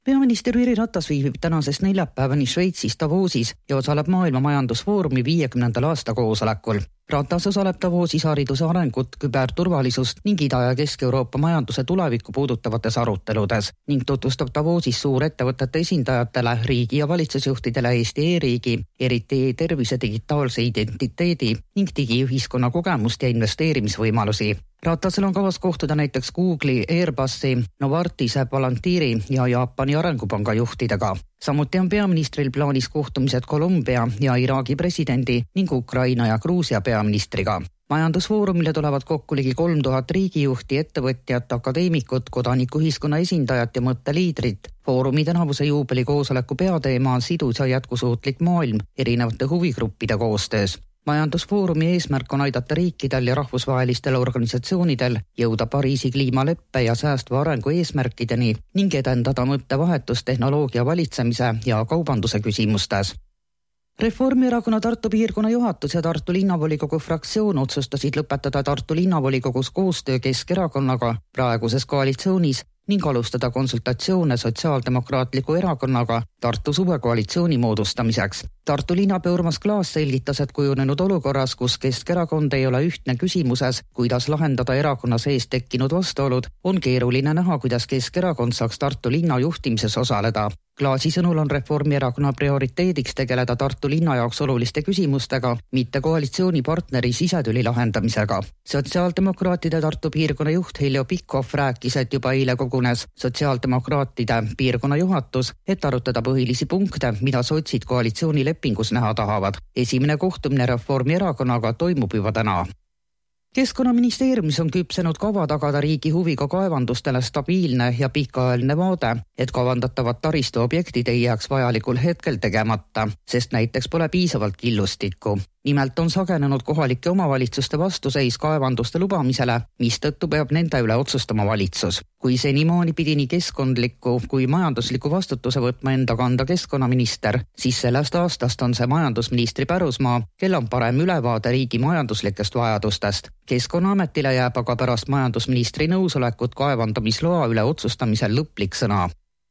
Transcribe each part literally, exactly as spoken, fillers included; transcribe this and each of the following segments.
Peaminister Jüri Ratas viibib tänasest neljapäevani Šveitsis Davosis ja osaleb maailma majandusfoorumi viiekümnendal aasta koosolekul. Ratas osaleb Davosis hariduse arengut, küberturvalisust ning Ida- ja Kesk-Euroopa majanduse tulevikku puudutavates aruteludes ning tutvustab Davosis suurettevõtete esindajatele, riigi- ja valitsusjuhtidele Eesti e-riigi, eriti e-tervise digitaalse identiteedi ning digiühiskonna kogemust ja investeerimisvõimalusi. Ratasel on kavas kohtuda näiteks Google'i, Airbusi, Novartise, Palantiri ja Jaapani arengupanga juhtidega. Samuti on peaministril plaanis kohtumised Kolumbia ja Iraagi presidendi ning Ukraina ja Gruusia peaministriga. Majandusfoorumile tulevad kokku ligi kolm tuhat riigijuhti, ettevõtjat, akadeemikut, kodanikuühiskonna esindajat ja mõtteliidrit. Foorumi tänavuse juubeli koosoleku peateema on sidus ja jätkusuutlik maailm erinevate huvigruppide koostöös. Majandusfoorumi eesmärk on aidata riikidel ja rahvusvahelistel organisatsioonidel jõuda Pariisi kliimaleppe ja säästva arengu eesmärkideni ning edendada mõttevahetust tehnoloogia valitsemise ja kaubanduse küsimustes. Reformierakonna Tartu piirkonna juhatus ja Tartu linnavolikogu fraktsioon otsustasid lõpetada Tartu linnavolikogus koostöö Keskerakonnaga praeguses koalitsioonis ning alustada konsultatsioone Sotsiaaldemokraatliku erakonnaga Tartu suve koalitsiooni moodustamiseks. Tartu linnapea Urmas Klaas selgitas, et kujunenud olukorras, kus Keskerakond ei ole ühtne küsimuses, kuidas lahendada erakonna sees tekkinud vastuolud, on keeruline näha, kuidas Keskerakond saaks Tartu linna juhtimises osaleda. Klaasi sõnul on Reformierakonna prioriteediks tegeleda Tartu linna jaoks oluliste küsimustega, mitte koalitsioonipartneri sisetüli lahendamisega. Sotsiaaldemokraatide Tartu piirkonna juht Heljo Pikhoff rääkis, et juba eile kogunes sotsiaaldemokraatide piirkonna juhatus, et arutada põhilisi punkte, mida sotsid koalitsioonilepingus näha tahavad. Esimene kohtumine Reformierakonnaga toimub juba täna. Keskkonnaministeeriumis on küpsenud kava tagada riigi huviga kaevandustele stabiilne ja pikaajaline vaade, et kavandatavad taristuobjektid ei jääks vajalikul hetkel tegemata, sest näiteks pole piisavalt killustikku. Nimelt on sagenenud kohalike omavalitsuste vastuseis kaevanduste lubamisele, mistõttu peab nende üle otsustama valitsus. Kui senimaani pidi nii keskkondliku kui majandusliku vastutuse võtma enda kanda keskkonnaminister, siis sellest aastast on see majandusministri pärusmaa, kel on parem ülevaade riigi majanduslikest vajadustest. Keskkonnaametile jääb aga pärast majandusministri nõusolekut kaevandamisloa üle otsustamisel lõplik sõna.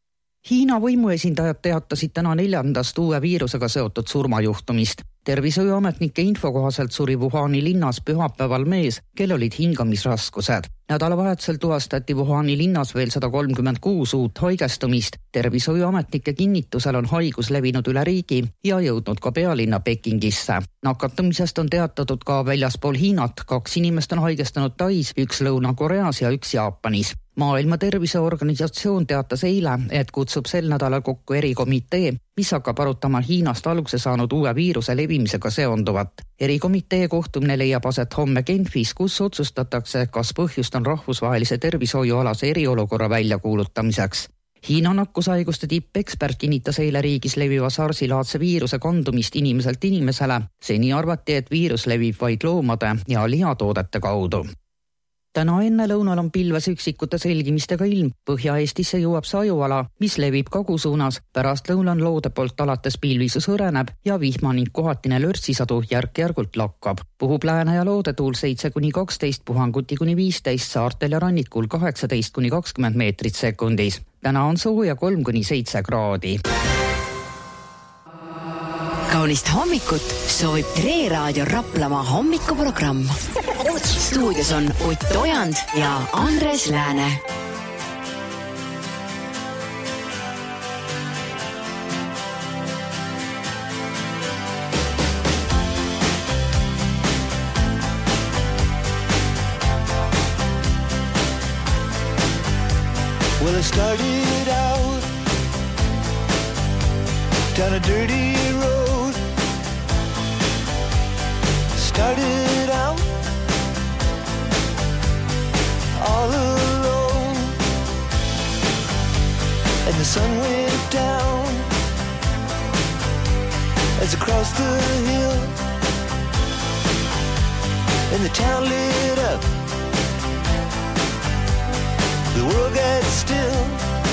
Hiina võimuesindajad teatasid täna neljandast uue viirusega seotud surmajuhtumist. Tervishoiuametnike info kohaselt suri Wuhani linnas pühapäeval mees, kel olid hingamisraskused. Nädalavahetusel tuvastati Wuhani linnas veel sada kolmkümmend kuus uut haigestumist. Tervishoiuametnike kinnitusel on haigus levinud üle riigi ja jõudnud ka pealinna Pekingisse. Nakatumisest on teatatud ka väljaspool Hiinat. Kaks inimest on haigestanud Tais, üks Lõuna-Koreas ja üks Jaapanis. Maailma Terviseorganisatsioon teatas eile, et kutsub sel nädalal kokku erikomitee, mis hakkab arutama Hiinast alguse saanud uue viiruse levimisega seonduvat. Erikomitee kohtumine leiab aset homme Genfis, kus otsustatakse, kas põhjust on rahvusvahelise tervishoiualase eriolukorra väljakuulutamiseks. Hiina nakkushaiguste tippekspert kinnitas eile riigis leviva SARS-laadse viiruse kandumist inimeselt inimesele. Seni arvati, et viirus levib vaid loomade ja lihatoodete kaudu. Täna enne lõunal on pilves üksikute selgimistega ilm. Põhja-Eestisse jõuab sajuala, mis levib kagusuunas. Pärast lõunan loode poolt alates pilvisus hõreneb ja vihma ning kohatine lörtsisadu järk-järgult lakkab. Puhub lääne ja loodetuul seitse kuni kaksteist, puhanguti kuni viisteist, saartel ja rannikul kaheksateist kuni kakskümmend meetrit sekundis. Täna on sooja kolm kuni seitse kraadi. Kaunist hommikut soovib Tre Raadio Raplamaa hommikuprogramm. Stuudios on Ott Ojand ja Andres Lääne. Well, I started out down a dirty road. Started out all alone, and the sun went down as I crossed the hill, and the town lit up. The world got still.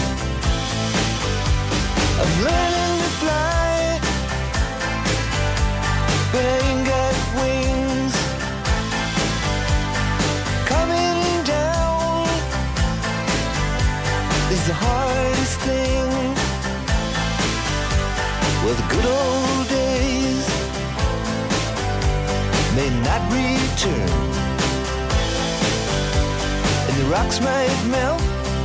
I'm learning to fly, but I ain't got wings. Coming down is the hardest thing. Well, the good old days may not return, and the rocks might melt,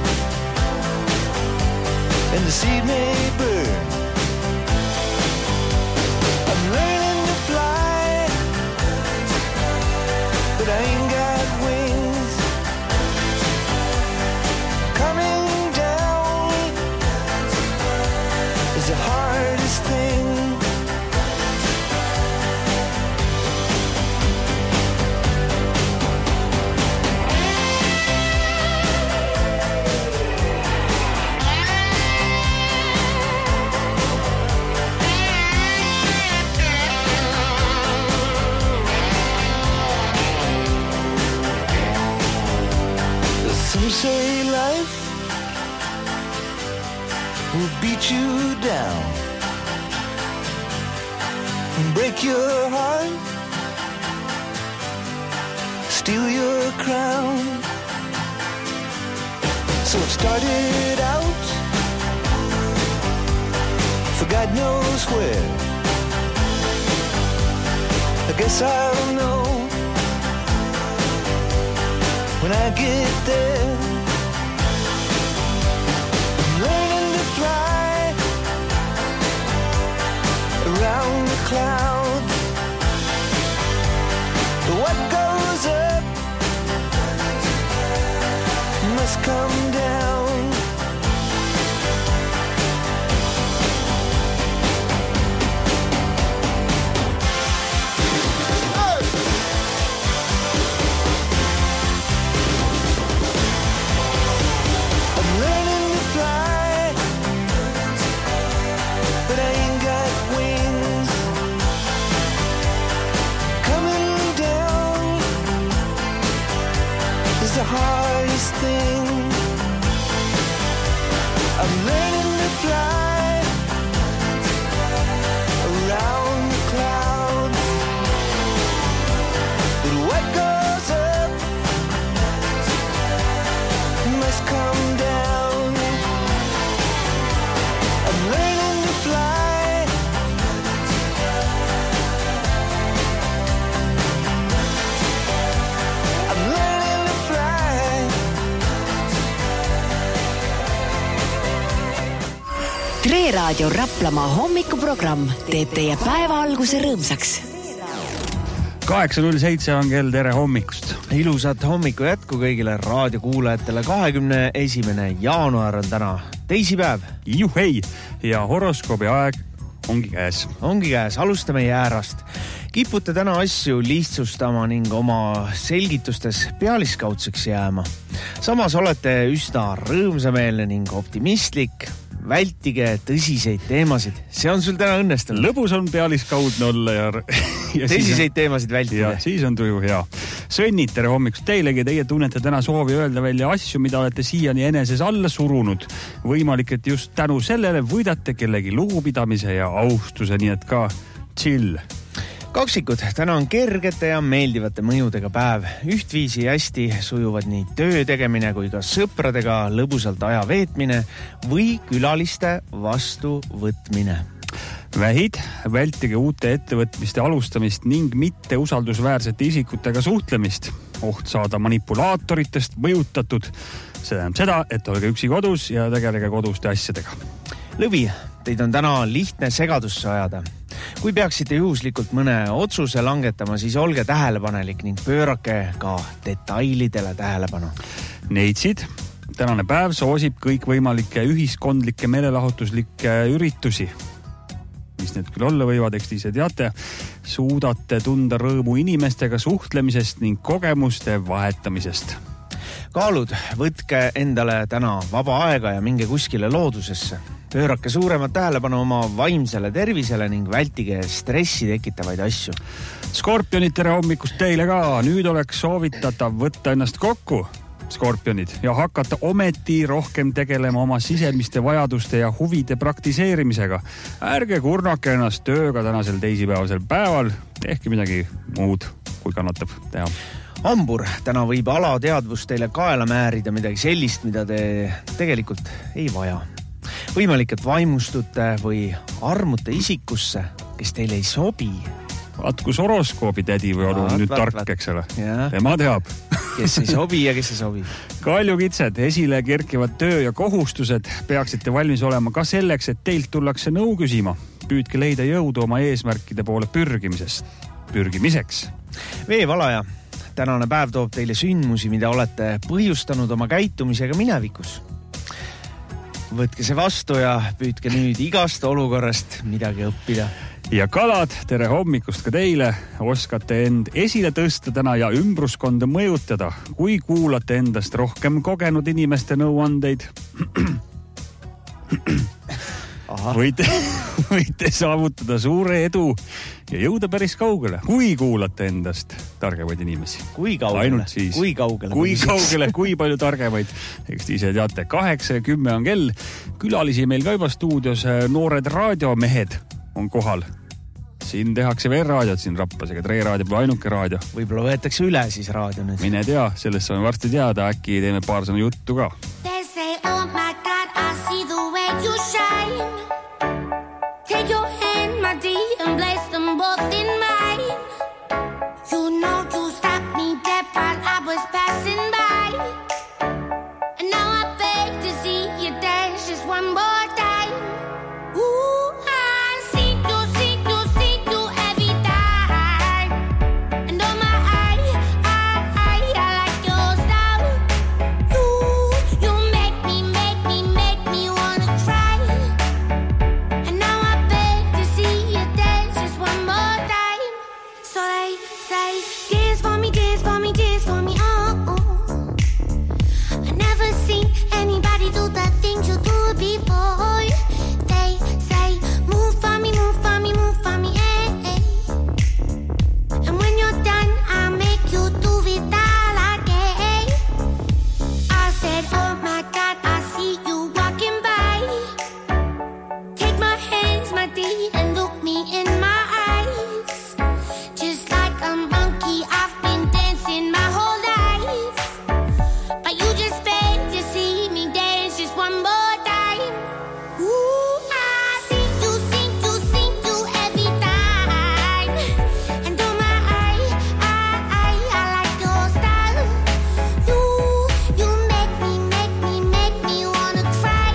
and the seed may burn. I'm learning to fly, but I ain't got wings. Coming down is the hardest thing. Some say life will beat you down and break your heart, steal your crown. So it started out for God knows where. I guess I'll know when I get there. I'm learning to fly around the clouds. But what goes up must come down. The hardest thing. I'm learning to fly around the clouds. But what goes up must come down. I'm learning to fly I'm learning to fly. Tre Raadio Raplamaa hommikuprogramm teeb teie päeva alguse rõõmsaks. kaheksa null seitse on kell, tere hommikust. Ilusat hommiku jätku kõigile raadiokuulajatele. kahekümne esimene jaanuar on täna teisipäev. Juhei, ja horoskoobi aeg ongi käes. Ongi käes, alustame jäärast. Kipute täna asju lihtsustama ning oma selgitustes pealiskaudseks jääma. Samas olete üsna rõõmsameelne ning optimistlik. Vältige tõsiseid teemasid. See on sul täna õnnestunud. Lõbus on pealiskaudne olla ja, ja tõsiseid on, teemasid vältida. Ja siis on tuju hea. Sõnnid, tere hommikust teilegi. Teie tunnete täna soovi öelda välja asju, mida olete siiani eneses alla surunud. Võimalik, et just tänu sellele võidate kellegi lugupidamise ja austuse, nii et ka chill. Kaksikud, täna on kergete ja meeldivate mõjudega päev. Ühtviisi hästi sujuvad nii töö tegemine kui ka sõpradega lõbusalt aja veetmine või külaliste vastuvõtmine. Vähid, vältige uute ettevõtmiste alustamist ning mitte usaldusväärsete isikutega suhtlemist. Oht saada manipulaatoritest mõjutatud. See tähendab seda, et olge üksi kodus ja tegelege koduste asjadega. Lõvi, teid on täna lihtne segadusse ajada. Kui peaksite juhuslikult mõne otsuse langetama, siis olge tähelepanelik ning pöörake ka detailidele tähelepanu. Neitsid, tänane päev soosib kõikvõimalikke ühiskondlikke meelelahutuslikke üritusi. Mis need küll olla võivad, eks te ise teate. Suudate tunda rõõmu inimestega suhtlemisest ning kogemuste vahetamisest. Kaalud, võtke endale täna vaba aega ja minge kuskile loodusesse. Pöörake suuremat tähelepanu oma vaimsele tervisele ning vältige stressi tekitavaid asju. Skorpionid, tere hommikust teile ka. Nüüd oleks soovitatav võtta ennast kokku, skorpionid, ja hakata ometi rohkem tegelema oma sisemiste vajaduste ja huvide praktiseerimisega. Ärge kurnake ennast tööga tänasel teisipäevasel päeval. Tehke midagi muud, kui kannatab teha. Hambur, täna võib alateadvus teile kaela määrida midagi sellist, mida te tegelikult ei vaja. võimalik, et vaimustute või armute isikusse, kes teile ei sobi. Vaat kus horoskoobi tädi või onu nüüd tark, eks ole. Tema teab. Kes ei sobi ja kes ei sobi. Kaljukitsed, esile kerkivad töö ja kohustused peaksite valmis olema ka selleks, et teilt tullakse nõu küsima. Püüdke leida jõudu oma eesmärkide poole pürgimisest. Pürgimiseks. Veevalaja. Tänane päev toob teile sündmusi, mida olete põhjustanud oma käitumisega minevikus. Võtke see vastu ja püüdke nüüd igast olukorrast midagi õppida. Ja kalad, tere hommikust ka teile. Oskate end esile tõsta täna ja ümbruskonda mõjutada, kui kuulate endast rohkem kogenud inimeste nõuandeid. Võite, võite saavutada suure edu ja jõuda päris kaugele, kui kuulate endast targemaid inimesi. Kui kaugele? Siis, kui kaugele? Kui kaugele, kui palju targemaid. Eks te ise teate, kaheksa ja kümme on kell. Külalisi meil ka juba stuudios noored raadiomehed on kohal. Siin tehakse veel raadiot siin Raplas, ega Tre raadio pole ainuke raadio. Võib-olla võetakse üle siis raadio nüüd. Mine tea, sellest saame varsti teada, äkki teeme paar sõna juttu ka. They say, oh my God, I see the way you shine. Take your hand, my dear, and place them both in mine. You know you stopped me dead while I was passing by. And now I beg to see you dance just one more time. Ooh, I see you, see you, see you every time. And oh my, I, I, I, I like your style. You, you make me, make me, make me wanna cry. And now I beg to see you dance just one more time. So they say, dance for me, dance for me, dance for me, oh, oh. I never seen anybody do the things you do before. They say, move for me, move for me, move for me, eh, eh. And when you're done, I'll make you do it all again. I said, oh my God, I see you walking by. Take my hands, my dear, and look me in my eyes. Just like a monkey, I've been dancing my whole life. But you just beg to see me dance just one more time. Ooh, I see you, see you, see you every time. And oh my, I, I, I, I like your style. You, you make me, make me, make me wanna cry.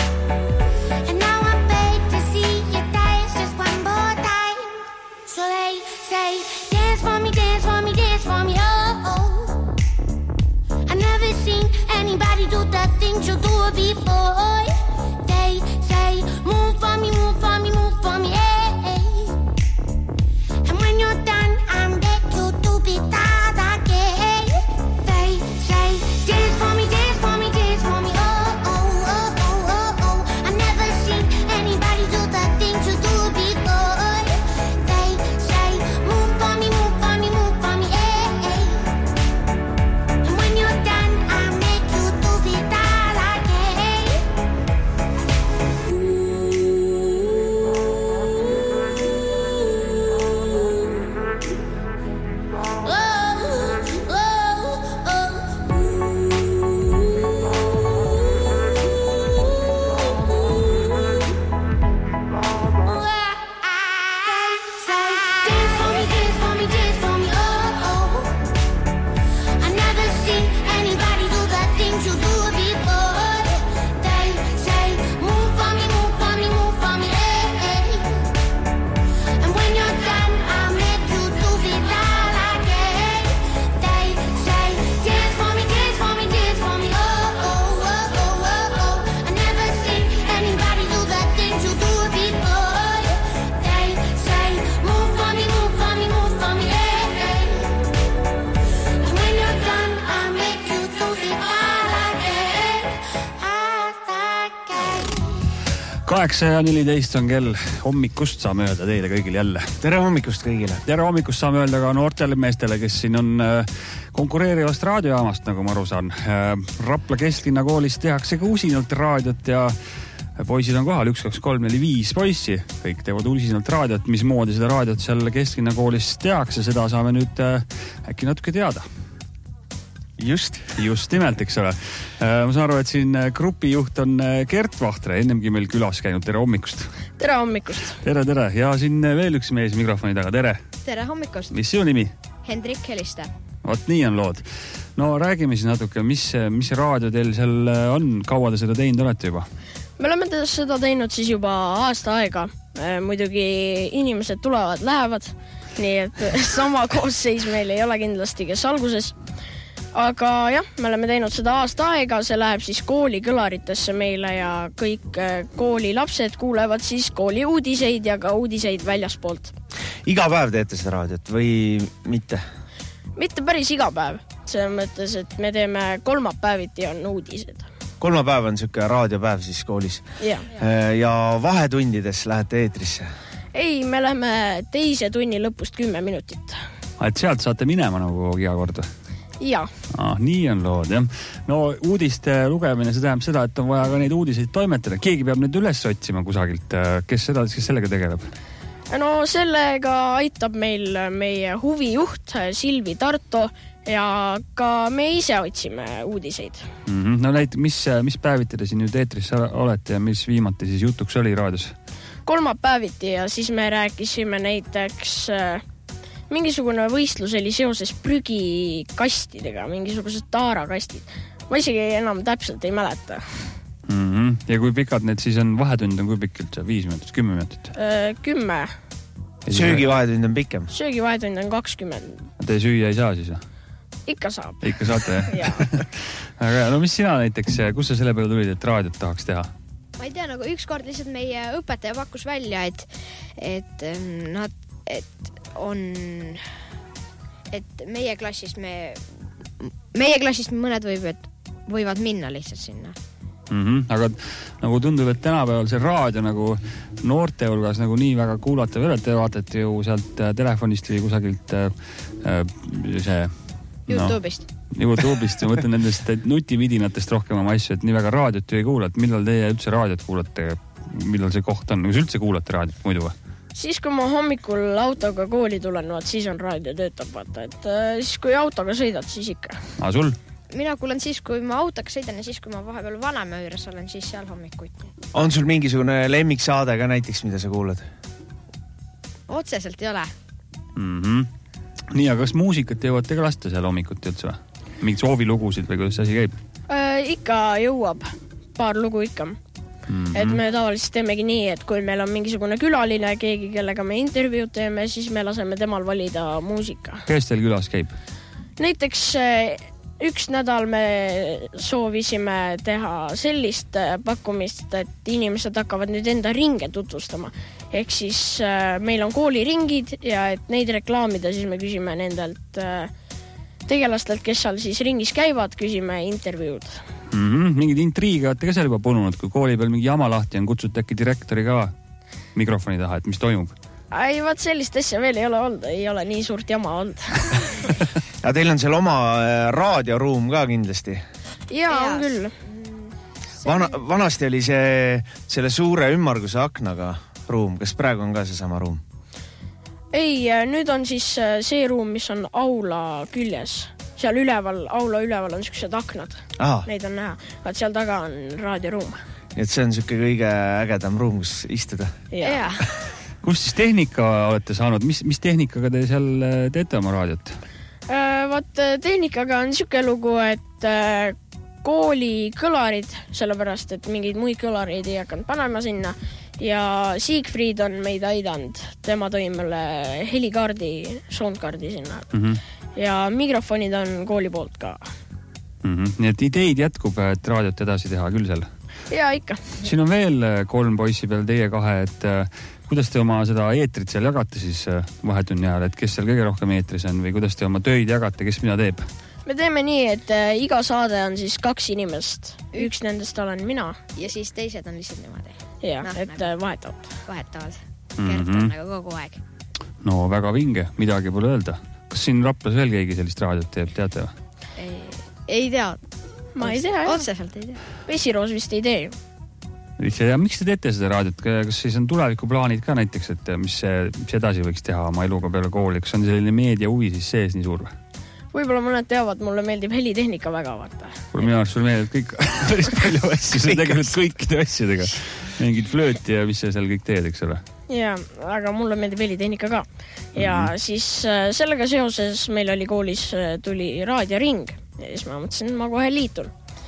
And now I beg to see you dance just one more time. So they say, dance for me, dance for me, dance for me, oh, oh. I never seen anybody do the things you do before. They say, move for me, move for me, move for me, eh, eh. And when you're done, I'm back you to be that again. They say, dance for me, dance for me, dance for me, oh, oh, oh, oh, oh, oh. I never seen anybody do the things you do before. They say, move for me, move for me, move for me, eh, eh. And when you're done, I'll make you do it all again. kaheksa ja neliteist on kell, hommikust saame öelda teile kõigile jälle. Tere hommikust kõigile. Tere hommikust saame öelda ka noortele meestele, kes siin on konkureerivast raadiojaamast, nagu ma aru saan. Rapla Kesklinna koolis tehakse ka usinalt raadiot ja poisid on kohal, üks, kaks, kolm, neli, viis poissi. Kõik teevad usinalt raadiot, mismoodi seda raadiot seal Kesklinna koolis tehakse, seda saame nüüd äkki natuke teada. Just. Just nimelt, eks ole. Ma saan aru, et siin grupijuht on Gert Vahtre, ennemgi meil külas käinud. Tere hommikust. Tere hommikust. Tere, tere. Ja siin veel üks mees mikrofoni taga. Tere. Tere hommikust. Mis sinu nimi? Hendrik Heliste. Vot nii on lood. No räägime siis natuke, mis, mis raadio teil seal on? Kaua te seda teinud olete juba? Me oleme seda teinud siis juba aasta aega. Muidugi inimesed tulevad, lähevad. Nii et sama koosseis meil ei ole kindlasti, kes alguses. Aga jah, me oleme teinud seda aasta aega, see läheb siis kooli kõlaritesse meile ja kõik kooli lapsed kuulevad siis kooli uudiseid ja ka uudiseid väljaspoolt. Iga päev teete seda raadiot või mitte? Mitte päris iga päev. Selles mõttes, et me teeme kolmapäeviti on uudised. Kolmapäev on siuke raadiopäev siis koolis. Ja, ja vahetundides lähete eetrisse? Ei, me läheme teise tunni lõpust kümme minutit. Et sealt saate minema nagu iga kord? Ja. Ah, nii on lood, jah. No uudiste lugemine, see tähendab seda, et on vaja ka neid uudiseid toimetada. Keegi peab need üles otsima kusagilt. Kes seda, kes sellega tegeleb? No sellega aitab meil meie huvijuht Silvi Tarto ja ka me ise otsime uudiseid. Mm-hmm. No näit, mis, mis päeviti te siin nüüd eetris olete ja mis viimati siis jutuks oli raadios? Kolmapäeviti ja siis me rääkisime näiteks mingisugune võistlus oli seoses prügikastidega, mingisugused taarakastid. Ma isegi enam täpselt ei mäleta. Mm-hmm. Ja kui pikad need siis on, vahetund on kui pikalt? Viis minutit, kümme minutit? Kümme. Söögi vahetund on pikem? Söögi vahetund on kakskümmend. Te süüa ei saa siis? Ikka saab. Ikka saate, jah? Aga no mis sina näiteks, kus sa selle peale tulid, et raadiot tahaks teha? Ma ei tea, nagu üks kord lihtsalt meie õpetaja pakkus välja, et, et nad, et on, et meie klassist me, meie klassist mõned võivad, võivad minna lihtsalt sinna. Mm-hmm. Aga nagu tundub, et tänapäeval see raadio nagu noorte hulgas nagu nii väga kuulata või te vaatate ju sealt telefonist või kusagilt äh, see YouTube'ist. No, YouTube'ist ja mõtlen nendest nutividinatest rohkem oma asju, et nii väga raadiot ju ei kuula, et millal teie üldse raadiot kuulate, millal see koht on, kas üldse kuulate raadiot muidu või? Siis kui ma hommikul autoga kooli tulen, vaat siis on raadio töötab, vaata, et äh, siis kui autoga sõidad, siis ikka. A sul? Mina kuulen siis, kui ma autoga sõidan ja siis, kui ma vahepeal vanema juures olen, siis seal hommikuti. On sul mingisugune lemmiksaade ka näiteks, mida sa kuulad? Otseselt ei ole. Mm-hmm. Nii, aga kas muusikat jõuate ka lasta seal hommikuti üldse või? Mingid soovilugusid või kuidas asi käib? Äh, ikka jõuab. Paar lugu ikka. Mm-hmm. Et me tavaliselt teemegi nii, et kui meil on mingisugune külaline, keegi, kellega me intervjuud teeme, siis me laseme temal valida muusika. Kes teil külas käib? Näiteks üks nädal me soovisime teha sellist pakkumist, et inimesed hakkavad nüüd enda ringe tutvustama. Ehk siis meil on kooliringid ja et neid reklaamida, siis me küsime nendelt tegelastelt, kes seal siis ringis käivad, küsime intervjuud. Mm-hmm. Mingid intriigi olete ka seal juba pununud, kui kooli peal mingi jama lahti on, kutsute äkki direktori ka mikrofoni taha, et mis toimub? Ei, vaat sellist asja veel ei ole olnud, ei ole nii suurt jama olnud. Ja teil on seal oma raadioruum ka kindlasti? Jaa, on küll. Vana, vanasti oli see selle suure ümmarguse aknaga ruum, kas praegu on ka see sama ruum? Ei, nüüd on siis see ruum, mis on aula küljes. Seal üleval, aula üleval on sellised aknad. Aha. Neid on näha. Vaat seal taga on raadioruum. Et see on selline kõige ägedam ruum, kus istuda. Jaa. Kus siis tehnika olete saanud? Mis, mis tehnikaga te seal teete oma raadiot? Vaat tehnikaga on selline lugu, et kooli kõlarid, sellepärast, et mingeid muid kõlareid ei hakanud panema sinna. Ja Siegfried on meid aidanud. Tema tõi mulle helikaardi, soundkaardi sinna. Mm-hmm. Ja mikrofonid on kooli poolt ka. Mm-hmm. Nii et ideid jätkub, et raadiot edasi teha küll seal? Jaa, ikka. Siin on veel kolm poissi peal, teie kahe, et kuidas te oma seda eetrit seal jagate siis vahetunni ajal, et kes seal kõige rohkem eetris on või kuidas te oma töid jagate, kes mida teeb? Me teeme nii, et iga saade on siis kaks inimest. Üks nendest olen mina. Ja siis teised on lihtsalt niimoodi. Jaa, no, et nagu vahetavad. Vahetavad. Gert on nagu kogu aeg. No väga vinge, midagi pole öelda. Kas siin Raplas veel keegi sellist raadiot teeb, teate või? Ei, ei tea. Ma ei tea. Otseselt ei tea. Vesiroos vist ei tee ju. Ja miks te teete seda raadiot? Kas siis on tulevikuplaanid ka näiteks, et mis, mis edasi võiks teha oma eluga peale kooli? Kas on selline meedia huvi siis sees nii suur või? Võib-olla mõned teavad, mulle meeldib helitehnika väga, vaata. Kuule, minu arust sulle meeldib kõik päris palju asju, see tegelikult kõikide asjadega. Mingid flööti ja mis sa seal kõik teed, eks ole? Ja, aga mulle meeldib helitehnika ka. Ja mm-hmm. siis sellega seoses meil oli koolis tuli raadioring ja siis ma mõtlesin, ma kohe liitun.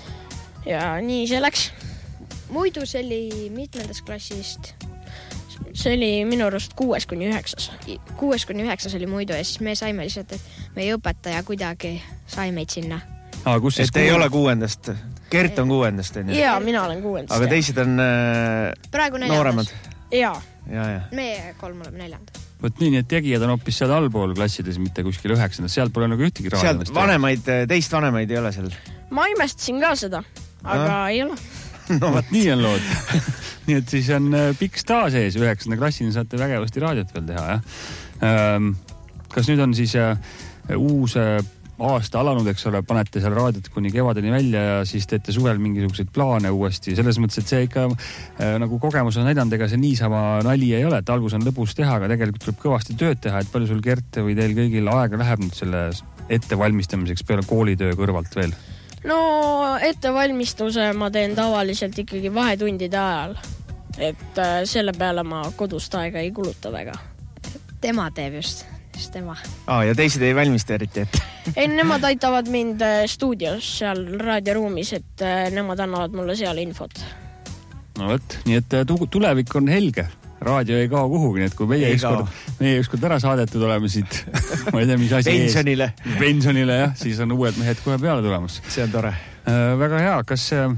Ja nii see läks. Muidu see oli mitmendas klassist? See oli minu arust kuues kuni üheksas. Kuues kuni üheksas oli muidu ja siis me saime lihtsalt, et meie õpetaja kuidagi sai meid sinna. Aa, kus siis et kuuend... ei ole kuuendast? Gert on kuuendast, on ju? Jaa, mina olen kuuendast. Aga teised on äh, nooremad? Jaa. Ja, ja. Meie kolm oleme neljand. Võt nii, et tegijad on hoopis seal allpool klassides, mitte kuskil üheksandas. Sealt pole nagu ühtegi raadimast. Sealt vanemaid, teist vanemaid ei ole seal? Ma imestasin ka seda, aga ja. Ei ole. No võt nii on lood. Nii et siis on pikk staa sees, üheksanda klassini saate vägevasti raadiot veel teha, jah? Kas nüüd on siis uus aasta alanud, eks ole, panete seal raadiot kuni kevadeni välja ja siis teete suvel mingisuguseid plaane uuesti. Selles mõttes, et see ikka nagu kogemus on näidanud, ega see niisama nali ei ole, et algus on lõbus teha, aga tegelikult tuleb kõvasti tööd teha, et palju sul Gert või teil kõigil aega läheb nüüd selle ettevalmistamiseks peale koolitöö kõrvalt veel? No ettevalmistuse ma teen tavaliselt ikkagi vahetundide ajal, et selle peale ma kodust aega ei kuluta väga. Tema teeb just. Tema. Aa, ja teised ei valmista eriti, et? Ei, nemad aitavad mind stuudios seal raadioruumis, et nemad annavad mulle seal infot. No võt, nii et tulevik on helge. Raadio ei kao kuhugi, nii et kui meie ükskord, meie ükskord ära saadetud oleme siit, ma ei tea, mis asi pensionile. Ees. Pensionile, jah, siis on uued mehed kohe peale tulemas. See on tore. Äh, väga hea, kas äh,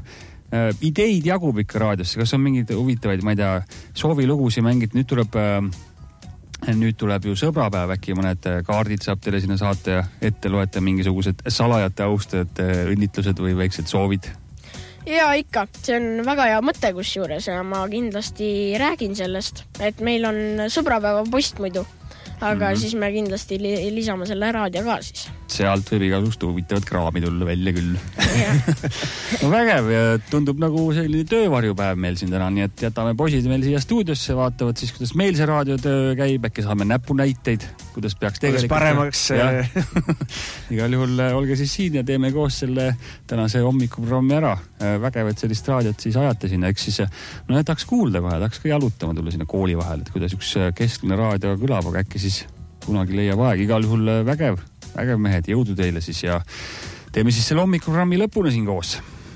ideid jagub ikka raadiosse, kas on mingid huvitavaid, ma ei tea, soovilugusi mängid, nüüd tuleb... Äh, Nüüd tuleb ju sõbrapäev, äkki mõned kaardid saab teile sinna saate ja ette loete mingisugused salajate austajate õnnitlused või väiksed soovid? Jaa, ikka. See on väga hea mõte kusjuures ja ma kindlasti räägin sellest, et meil on sõbrapäeva post muidu, aga mm-hmm. siis me kindlasti li- lisame selle raadio ka siis. Sealt võib igasugust huvitavat kraami tulla välja küll. No vägev ja tundub nagu selline töövarjupäev meil siin täna, nii et jätame poisid meil siia stuudiosse, vaatavad siis, kuidas meil see raadiotöö käib, äkki saame näpunäiteid, kuidas peaks tegelikult... Kuidas paremaks... Igal juhul olge siis siin ja teeme koos selle tänase hommikuprogrammi ära. Vägev, et sellist raadiot siis ajate sinna, eks siis no ja tahaks kuulda kohe, tahaks ka jalutama tulla sinna kooli vahel, et kuidas üks keskline raadio kõlab, aga äkki siis kunagi leiab aeg, igal juhul vägev, vägev mehed, jõudu teile siis ja teeme siis selle hommikuprogrammi lõpuni siin koos.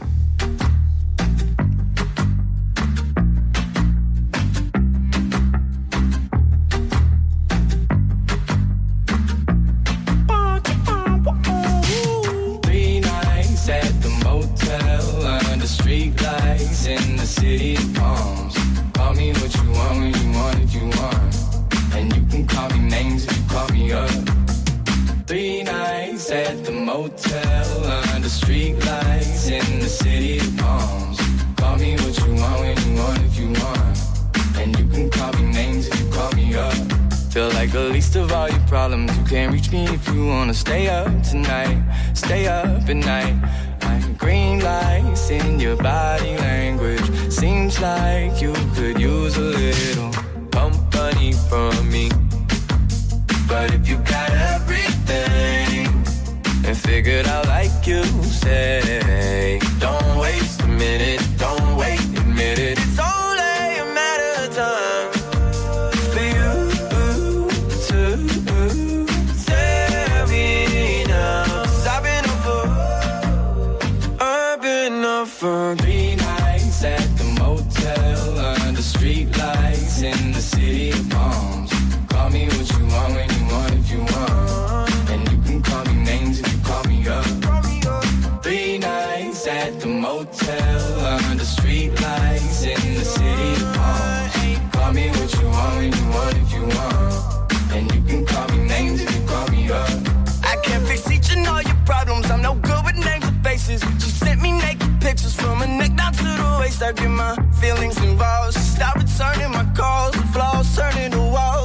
Three nights at the motel under street lights in the city of palms. Call me what you want when you want if you want. And you can call me names if you call me up. Three nights at the motel under street lights in the city of palms. Call me what you want when you want if you want. And you can call me names if you call me up. Feel like the least of all your problems. You can't reach me if you wanna stay up tonight. Stay up at night. Like green lights in your body language. Seems like you could use a little company from me. But if you got everything and figured out like you say, don't waste a minute, don't wait, admit it. It's only a matter of time for you to tell me now. 'Cause I've been up for, I've been up for three nights at the motel under street lights in the city of palms. Call me what you want when you want if you want. And you can call me names if you call me up. Three nights at the motel under street lights in the city of palms. Call me what you want when you want if you want. And you can call me names if you call me up. I can't fix each and all your problems. I'm no good with names and faces. She sent me naked pictures from her neck down to the waist. I get my feelings involved. She stopped returning my calls. The flaws turning to walls.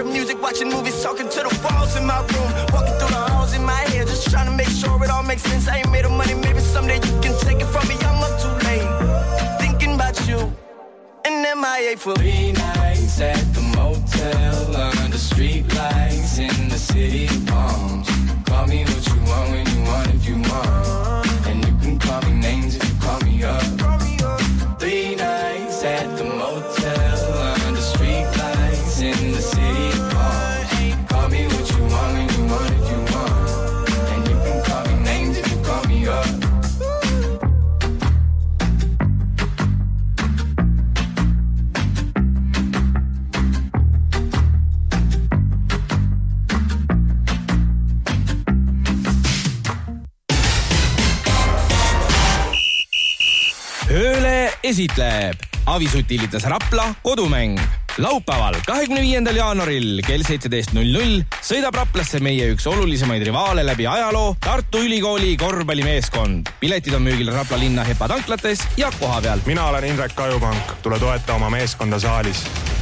the music, watching movies, talking to the walls in my room, walking through the halls in my head, just trying to make sure it all makes sense. I ain't made of money, maybe someday you can take it from me. I'm up too late, thinking about you, and M I A for three nights at the motel under street lights in the city of palms. Call me what you want when you want if you want, and you can call me names if you call me up. Three nights at the motel under street lights in the city of palms. Call me what you want when you want if you want, and you can call me names if you call me up. Ööle esitleb Avisutilitas Rapla kodumäng. Laupäeval kahekümne viiendal jaanuaril kell seitseteist null null sõidab Raplasse meie üks olulisemaid rivaale läbi ajaloo Tartu Ülikooli korvpallimeeskond. Piletid on müügil Rapla linna Hepa tanklates ja koha peal. Mina olen Indrek Kajupank. Tule toeta oma meeskonda saalis.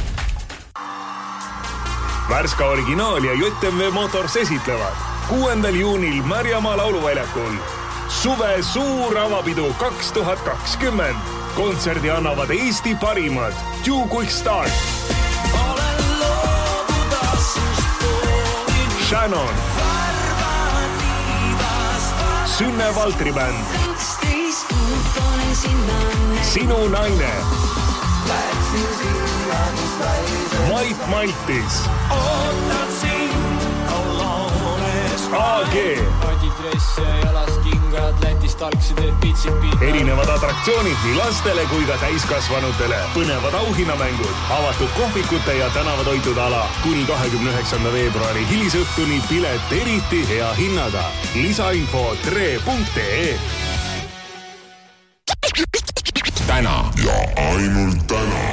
Värska originaal ja J M V Motors esitlevad kuuendal juunil Märjamaa lauluväljakul suve suur avapidu kaks tuhat kakskümmend. Kontserdi annavad Eesti parimad Two Quick Start, Shannon, Sünne Valtri bänd, Sinu naine, Mait Maltis, A G, erinevad atraktsioonid nii lastele kui ka täiskasvanutele, põnevad auhinnamängud, avatud kohvikute ja tänavatoitude ala kuni kahekümne üheksanda veebruari hilisõhtuni pilet eriti hea hinnaga. Lisainfo tre punkt ee. Täna ja ainult täna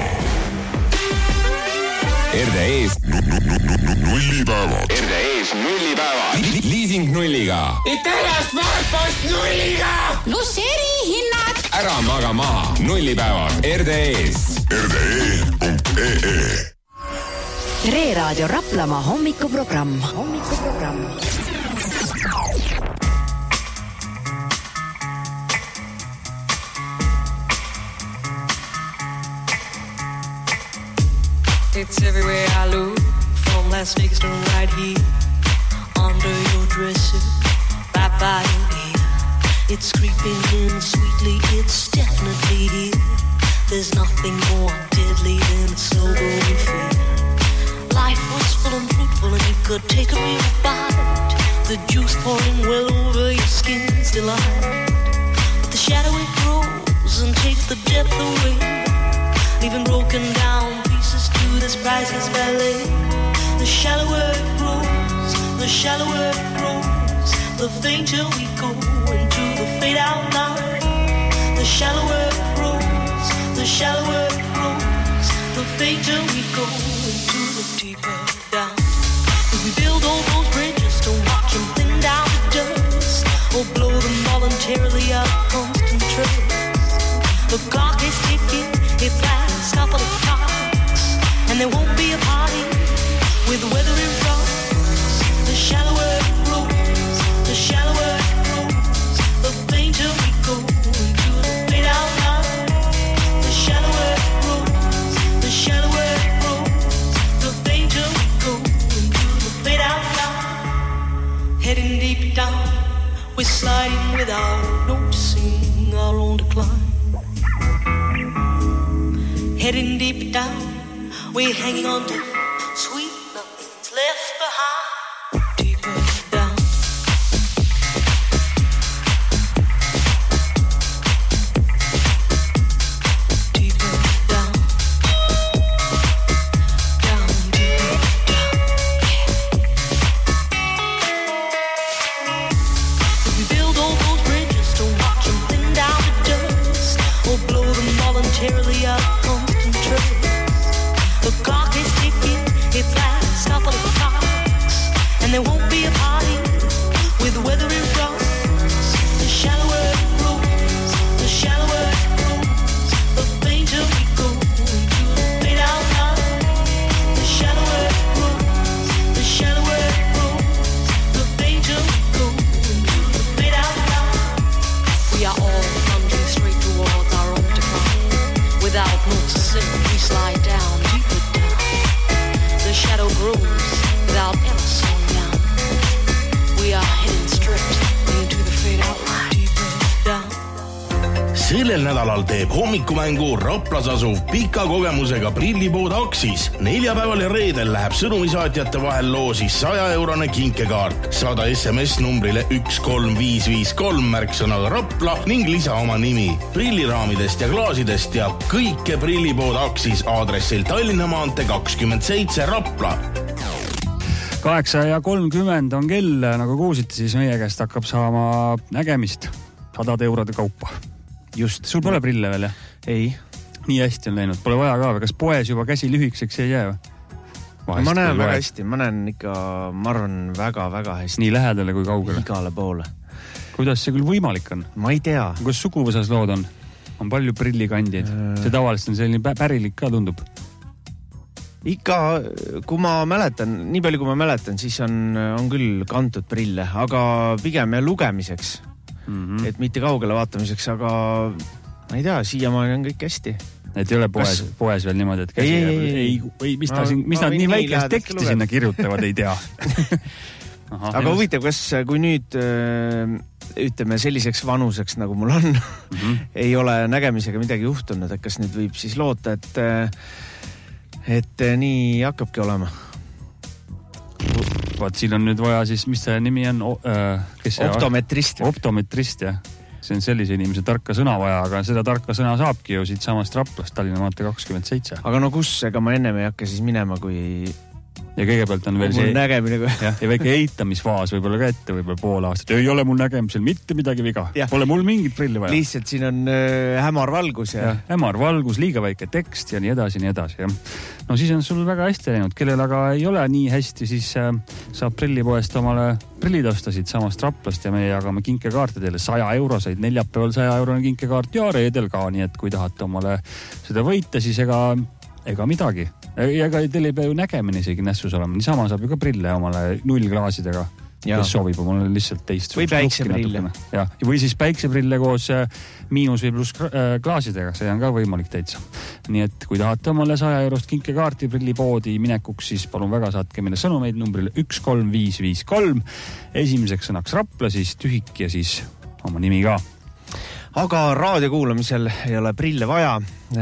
R D E-s nullipäevad. R D E-s nullipäevad. Leasing nulliga. Italia Smartpost nulliga. Pluss erihinnad. Ära maga maha. Nullipäevad R D E-s. R D E punkt ee. Tre Raadio Raplamaa hommikuprogramm. Hommikuprogramm. It's everywhere I look, from Las Vegas to right here, under your dresser, right by your ear. It's creeping in sweetly, it's definitely here. There's nothing more deadly than a slow-growing fear. Life was full and fruitful and you could take a real bite. The juice pouring well over your skin's delight. But the shadow it grows and takes the depth away, leaving broken down to this priceless ballet. The shallower it grows, the shallower it grows, the fainter we go into the fade out line. The shallower it grows, the shallower it grows, the fainter we go into the deeper down. If we build all those bridges to watch them thin down to dust, or blow them voluntarily out of constant trust, the clock is ticking, it's last couple of times, and there won't be a party with weather in front. The shallower it grows, the shallower it grows, the fainter we go into the fade out line. The shallower it grows, the shallower it grows, the fainter we go into the fade out line. Heading deep down, we're sliding without noticing our own decline. Heading deep down, we're hanging on to sweet nothing's left behind. Deeper down. Deeper down. Down, deeper down. If we build all those bridges to watch them thin down to dust, or blow them voluntarily out of constant trust, the clock is ticking, it's like sellel nädalal teeb hommikumängu Raplas asuv pika kogemusega prillipood Aksis. Neljapäeval ja reedel läheb sõnumisaatjate vahel loosi saja eurone kinkekaart. Saada S M S numbrile üks kolm viis viis kolm märksõnaga Rapla ning lisa oma nimi. Prilliraamidest ja klaasidest teab kõike prillipood Aksis aadressil Tallinna maantee kakskümmend seitse Rapla. kaheksa ja kolmkümmend on kell, nagu kuulsite, siis meie käest hakkab saama nägemist sadade eurode kaupa. Just. Sul pole prille veel, jah? Ei. Nii hästi on läinud, pole vaja ka, kas poes juba käsi lühikseks ei jää? Vahest ma näen väga hästi, ma näen ikka, ma arvan, väga-väga hästi. Nii lähedale kui kaugele? Igale poole. Kuidas see küll võimalik on? Ma ei tea. Kuidas suguvõsas lood on? On palju prillikandjaid. See tavaliselt on selline pärilik ka tundub. Ikka, kui ma mäletan, nii palju kui ma mäletan, siis on, on küll kantud prille, aga pigem lugemiseks. Mm-hmm. Et mitte kaugele vaatamiseks, aga ma ei tea, siiamaani on kõik hästi. Et ei ole poes, Kas... poes veel niimoodi, et käsi... Ei, ei, ei, ei, mis, ta, ma, mis nad nii väikest teksti lugeda. Sinna kirjutavad, ei tea. Aha, aga huvitav, kas kui nüüd ütleme selliseks vanuseks, nagu mul on, mm-hmm. ei ole nägemisega midagi juhtunud, et kas nüüd võib siis loota, et et nii hakkabki olema. Vaat siin on nüüd vaja siis, mis see nimi on? Kes see optometrist. Optometrist, jah. See on sellise inimese tarka sõna vaja, aga seda tarka sõna saabki ju siit samast Raplast Tallinna maantee kakskümmend seitse. Aga no kus, ega ma ennem ei hakka siis minema, kui... Ja kõigepealt on veel see... nägemine. Ja, ja väike eitamisfaas võib-olla ka ette, võib-olla pool aastat. Ei ole mul nägemisel mitte midagi viga. Ja. Pole mul mingit prilli vaja. Lihtsalt siin on äh, hämar valgus. Ja... Ja, hämar valgus, liiga väike tekst ja nii edasi, nii edasi. Ja. No siis on sul väga hästi läinud. Kellel aga ei ole nii hästi, siis äh, saab prillipoest omale prillid osta siit samast Raplast ja me jagame kinkekaarte teile saja euroseid. Neljapäeval saja eurone kinkekaart ja reedel ka, nii et kui tahate omale seda võita, siis ega, ega midagi. Ja ega teil ei pea ju nägemine isegi nässus olema. Niisama saab ju ka prille omale nullklaasidega, kes soovib omale lihtsalt teist. Või päikseprille. Ja, või siis päikseprille koos miinus või pluss klaasidega, see on ka võimalik täitsa. Nii et kui tahate omale saja eurost kinkekaarti prillipoodi minekuks, siis palun väga saatke meile sõnumeid numbrile üks kolm viis viis kolm. Esimeseks sõnaks Rapla, siis tühik ja siis oma nimi ka. Aga raadio kuulamisel ei ole prille vaja.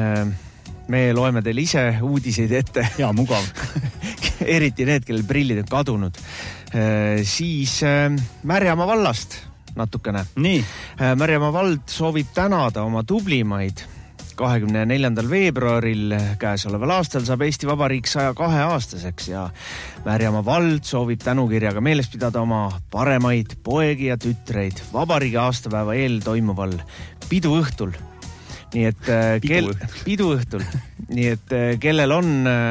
Me loeme teile ise uudiseid ette. Ja, mugav. Eriti need, kellel prillid on kadunud. Siis Märjamaa vallast natukene. Nii. Märjamaa vald soovib tänada oma tublimaid. kahekümne neljandal veebruaril käesoleval aastal saab Eesti Vabariik saja kahe aastaseks ja Märjamaa vald soovib tänukirjaga meeles pidada oma paremaid poegi ja tütreid vabariigi aastapäeva eel toimuval piduõhtul. Nii et kel, piduõhtul. Nii et kellel on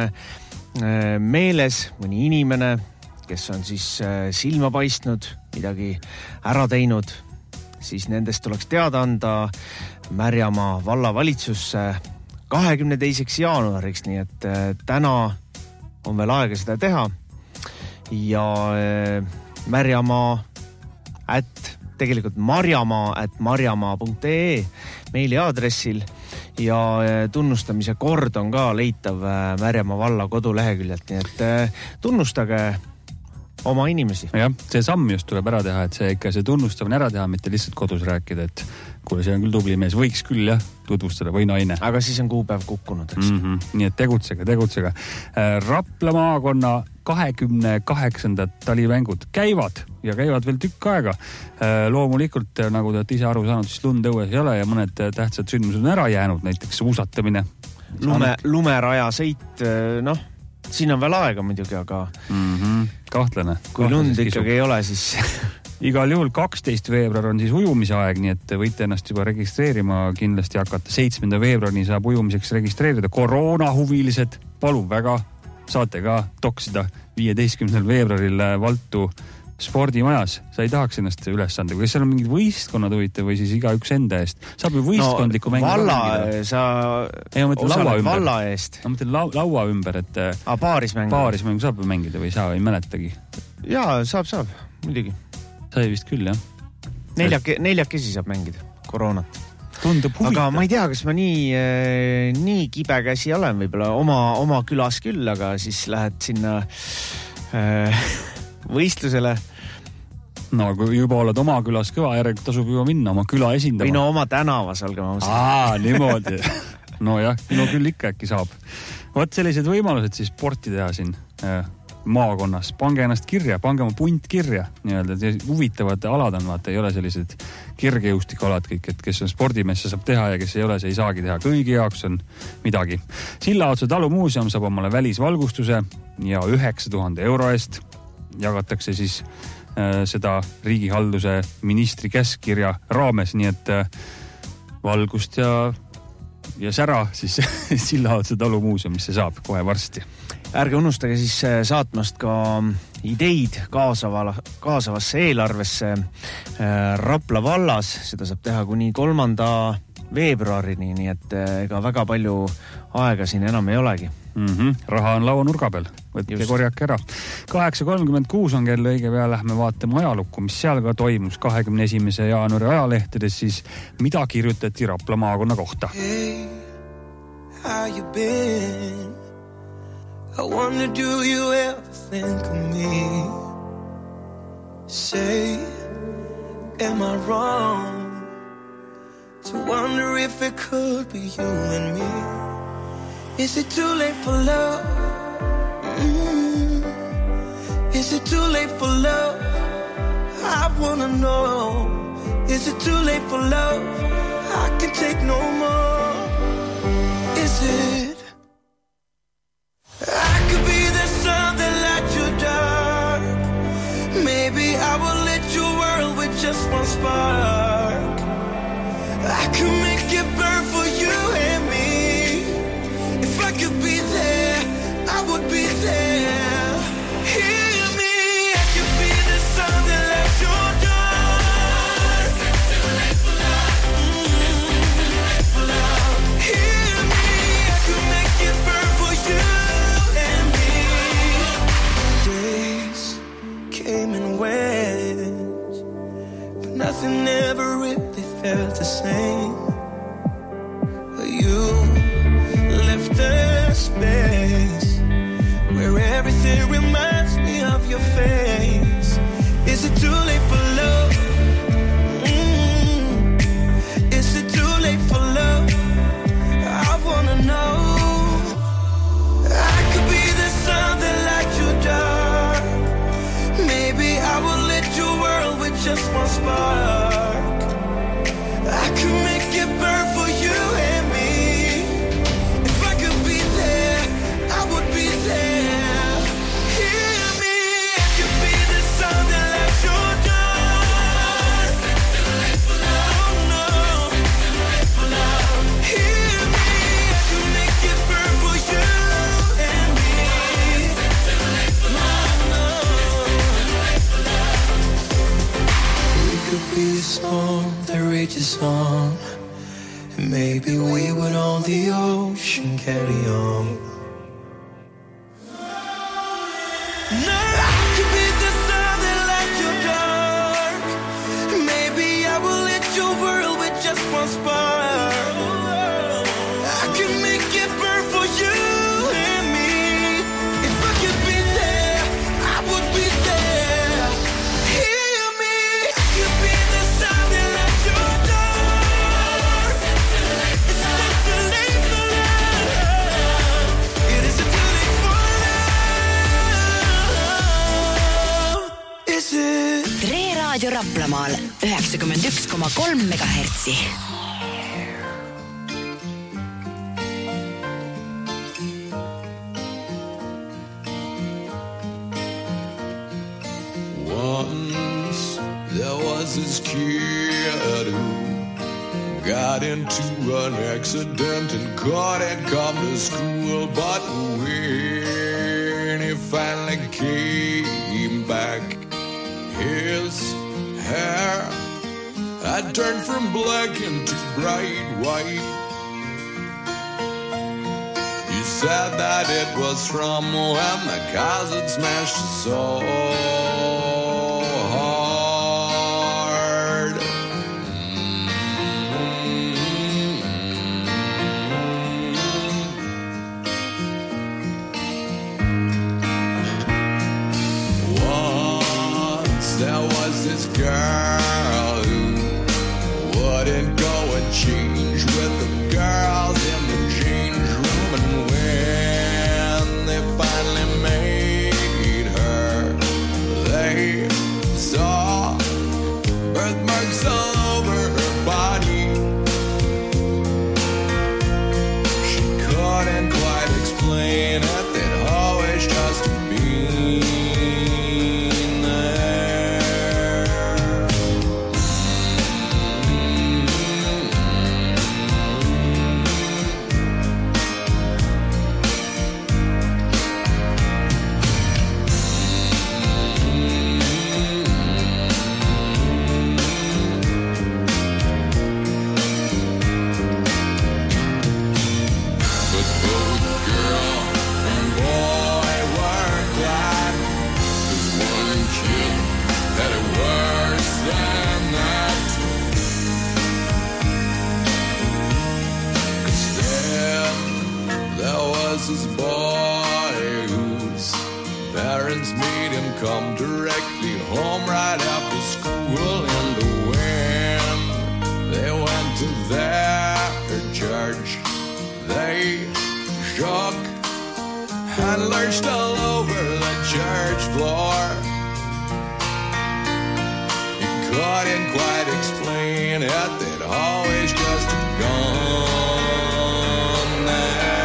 meeles mõni inimene, kes on siis silma paistnud, midagi ära teinud, siis nendest tuleks teada anda Märjamaa vallavalitsusse kahekümne teiseks jaanuariks, nii et täna on veel aega seda teha. Ja Märjamaa at tegelikult marjamaa at marjamaa punkt ee meili aadressil ja tunnustamise kord on ka leitav Märjamaa valla koduleheküljelt, nii et tunnustage oma inimesi. Jah, see samm just tuleb ära teha, et see ikka see tunnustamine ära teha, mitte lihtsalt kodus rääkida, et kuule, see on küll tubli mees, võiks küll jah, tutvustada või naine. Aga siis on kuupäev kukkunud, eks? Mm-hmm. Nii et tegutsega, tegutsega. Rapla maakonna kahekümne kaheksandad talimängud käivad ja käivad veel tükk aega. Loomulikult, nagu te olete ise aru saanud, siis lund õues ei ole ja mõned tähtsad sündmused on ära jäänud, näiteks uusatamine. Lume, lumeraja sõit, noh, siin on veel aega muidugi, aga mm-hmm. kahtlane. Kui lund ikkagi ei ole, siis igal juhul kaksteist veebruar on siis ujumise aeg, nii et võite ennast juba registreerima kindlasti hakata. seitsmenda veebruarni saab ujumiseks registreerida. Koroonahuvilised, palun väga, saate ka toksida viieteistkümnendal veebruaril Valtu spordimajas. Sa ei tahaks ennast ülesande, kas seal on mingid võistkonnad huvitav või siis iga üks enda eest? Saab ju võistkondliku no, mängu valla, sa ei, osaled valla eest. Ma mõtlen lau, laua ümber, et A, paarismängu. Paarismängu saab ju mängida või saa, ei mäletagi? Jaa, saab, saab, muidugi. Sai vist küll, jah. Neljake, neljakesi saab mängida koroonat. Tundub huvitav. Aga ma ei tea, kas ma nii, nii kibekäsi olen võib-olla oma, oma külas küll, aga siis lähed sinna äh, võistlusele No kui juba oled oma külas kõva, järelikult tasub juba minna oma küla esindama. Või no oma tänavas, olgem ausad. Aa, niimoodi. No jah, no küll ikka äkki saab. Võt sellised võimalused siis sporti teha siin maakonnas. Pange ennast kirja, pange oma punt kirja. Nii-öelda, huvitavad alad on, vaata, ei ole sellised kirgejõustikualad kõik, et kes on spordimesse saab teha ja kes ei ole, see ei saagi teha. Kõigi jaoks on midagi. Sillaotsa talumuuseum saab omale välisvalgustuse ja üheksa tuhande euro eest jagatakse siis seda riigihalduse ministri käskkirja raames, nii et valgust ja, ja sära siis Sillaotsa talumuuseumisse saab kohe varsti. Ärge unustage siis saatmast ka ideid kaasava, kaasavasse eelarvesse Rapla vallas. Seda saab teha kuni kolmanda veebruarini, nii et ega väga palju aega siin enam ei olegi. Mm-hmm. Raha on laua nurga peal, võtke korjake ära. kaheksa kolmkümmend kuus on kell õige pea, lähme vaatame ajalukku, mis seal ka toimus kahekümne esimese jaanuari ajalehtedes, siis mida kirjutati Rapla maakonna kohta. Hey, how you been? I wonder, do you ever think of me? Say, am I wrong to wonder if it could be you and me? Is it too late for love? Mm-hmm. Is it too late for love? I wanna know. Is it too late for love? I can take no more. Is it? I could be the sun that lights your dark. Maybe I will lit your world with just one spark. I could make it burn for you and me. If I could be there, I would be there. Hear me, I could be the sun that lights your dark. Too late for love. Mm-hmm. Too late for love. Hear me, I could make it burn for you and me. Days came and went, but nothing ever really felt the same. You left a space where everything reminds me of your face. Is it too late for love? Mm-hmm. Is it too late for love? I wanna know. I could be the sun that lights your dark. Maybe I will lit your world with just one spark. I could make it burn for you and me. If I could be there, I would be there. Hear me, I could be the sun that lights your dark. Too late for love. Oh no, too late for love. Hear me, I could make it burn for you and me. Too late for love. No, too late for love. We could be a storm that rages on. Maybe we would on the ocean carry on. No, I could be the sun that lights your dark. Maybe I will lit your world with just one spark. I could make it burn for you and me. If I could be there, I would be there. Hear me, I could be the sun that lights your dark. Tre Raadio Raplamaal üheksakümmend üks koma kolm megahertsi. Once there was this kid who got into an accident and couldn't come to school, but when he finally came back, his hair had turned from black into bright white. He said that it was from when the cars had smashed so hard. Once there was this girl who wouldn't go and change with the girls in the change room. And when they finally made her, they saw birthmarks all over her body. She couldn't quite explain it, they'd always just been there. But both girl and boy were glad, 'cause one kid had it worse than that. 'Cause then there was this boy whose parents made him come directly home right after school. And when they went to their church, they shook and lurched all over the church floor. He couldn't quite explain it, they'd always just gone there.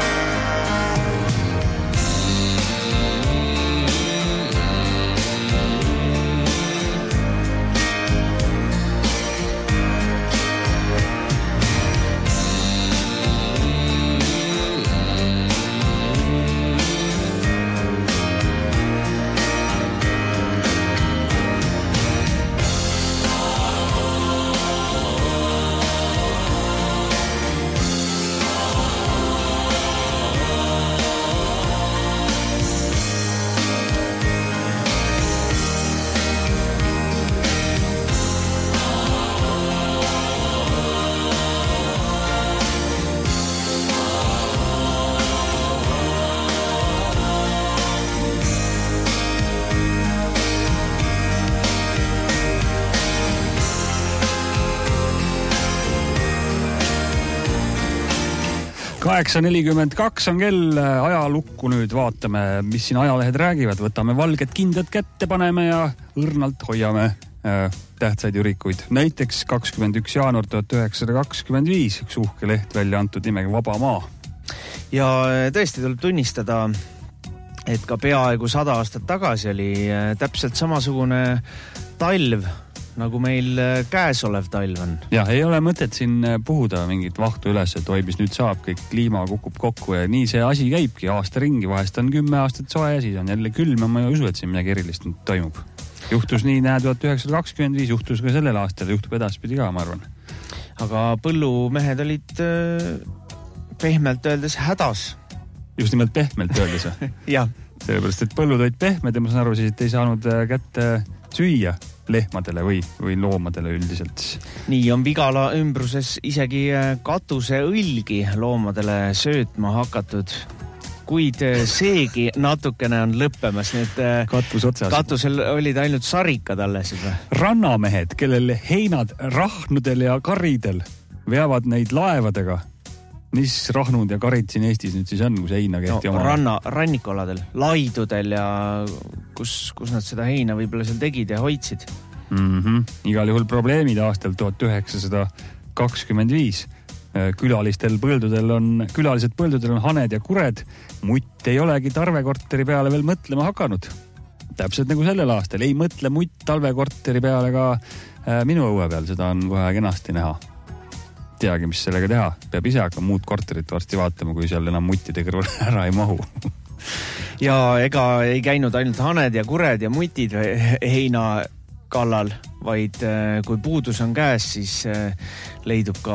kaheksa nelikümmend kaks on kell, ajalukku nüüd vaatame, mis siin ajalehed räägivad. Võtame valged kindad kätte, paneme ja õrnalt hoiame äh, tähtsaid ürikuid. Näiteks kakskümmend üks jaanuar tuhat üheksasada kakskümmend viis, üks uhke leht välja antud nimega Vaba Maa. Ja tõesti tuleb tunnistada, et ka peaaegu sada aastat tagasi oli täpselt samasugune talv, nagu meil käesolev talv on. Jah, ei ole mõtet siin puhuda mingit vahtu üles, et oi, mis nüüd saab, kõik kliima kukub kokku ja nii see asi käibki aasta ringi. Vahest on kümme aastat soe ja siis on jälle külm ja ma ei usu, et siin midagi erilist nüüd toimub. Juhtus nii, näe, tuhat üheksasada kakskümmend viis, juhtus ka sellel aastal, juhtub edaspidi ka, ma arvan. Aga põllumehed olid pehmelt öeldes hädas. Just nimelt pehmelt öeldes. Jah. Sellepärast, et põllud olid pehmed ja ma saan aru siis, et ei saanud kätte süüa lehmadele või, või loomadele üldiselt. Nii on Vigala ümbruses isegi katuseõlgi loomadele söötma hakatud, kuid seegi natukene on lõppemas. Need Katus otsas. Katusel olid ainult sarikad alles. Rannamehed, kellel heinad rahnudel ja karidel veavad neid laevadega. Mis rahnud ja karid siin Eestis nüüd siis on, kus heina kehti no, oma? Ranna, rannikoladel, laidudel ja kus, kus nad seda heina võib-olla seal tegid ja hoidsid. Mm-hmm. Igal juhul probleemid aastal tuhat üheksasada kakskümmend viis. Külalistel põldudel on, külalised põldudel on haned ja kured. Mutt ei olegi talvekorteri peale veel mõtlema hakanud. Täpselt nagu sellel aastal. Ei mõtle mutt talvekorteri peale ka minu õue peal. Seda on kohe kenasti näha. Teagi, mis sellega teha. Peab ise hakkama muud korterit varsti vaatama, kui seal enam muttide kõrval ära ei mahu. Ja ega ei käinud ainult haned ja kured ja mutid heina kallal, vaid kui puudus on käes, siis leidub ka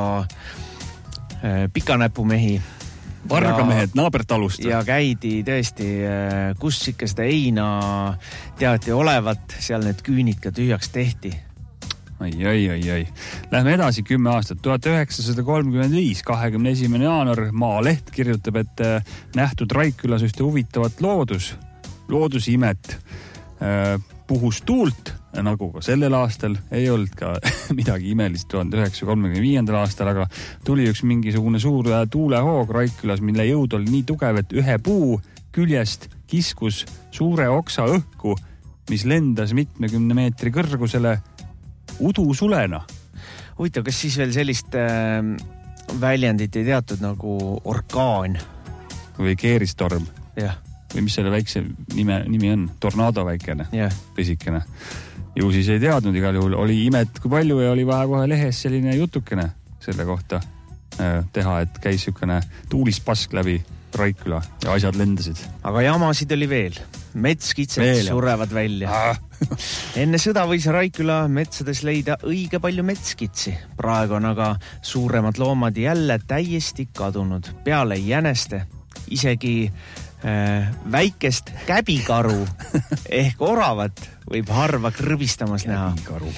pikanäpumehi. Vargamehed naabertalust. Ja käidi tõesti, kus ikka seda heina teati olevat, seal need küünid ka tühjaks tehti. Ai, ai, ai, ai. Lähme edasi kümme aastat. tuhat üheksasada kolmkümmend viis, kahekümne esimene jaanuar, Maaleht kirjutab, et nähtud Raikkülas ühte huvitavat loodus, loodusimet. Puhus tuult, nagu ka sellel aastal ei olnud ka midagi imelist tuhande üheksasaja kolmekümne viiendal aastal, aga tuli üks mingisugune suur tuulehoog Raikkülas, mille jõud oli nii tugev, et ühe puu küljest kiskus suure oksa õhku, mis lendas mitmekümne meetri kõrgusele udusulena. Huvitav, kas siis veel sellist äh, väljendit ei teatud nagu orkaan? Või keeristorm? Jah. Või mis selle väikse nime, nimi on? Tornado väikene? Jah. Pisikene. Ju siis ei teadnud igal juhul. Oli imet kui palju ja oli vaja kohe lehes selline jutukene selle kohta äh, teha, et käis sükene tuulispask läbi Raikküla ja asjad lendasid. Aga jamasid oli veel. Metskitsed surevad välja. Ah. Enne sõda võis Raikküla metsades leida õige palju metskitsi. Praegu on aga suuremad loomad jälle täiesti kadunud. Peale jäneste isegi äh, väikest käbikaru ehk oravat võib harva krõbistamas näha.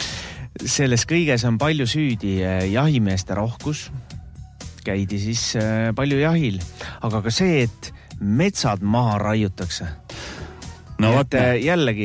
Selles kõiges on palju süüdi jahimeeste rohkus. Käidi siis äh, palju jahil, aga ka see, et metsad maha raiutakse. No et äh, jällegi